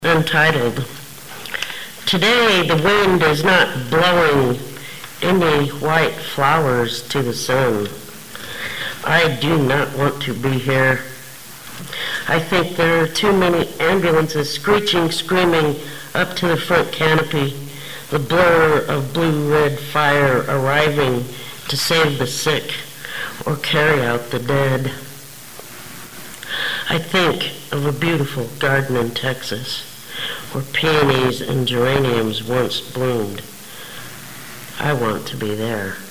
Untitled. Today the wind is not blowing any white flowers to the sun. I do not want to be here. I think there are too many ambulances screeching, screaming up to the front canopy, the blur of blue-red fire arriving to save the sick or carry out the dead. I think of a beautiful garden in Texas where peonies and geraniums once bloomed. I want to be there.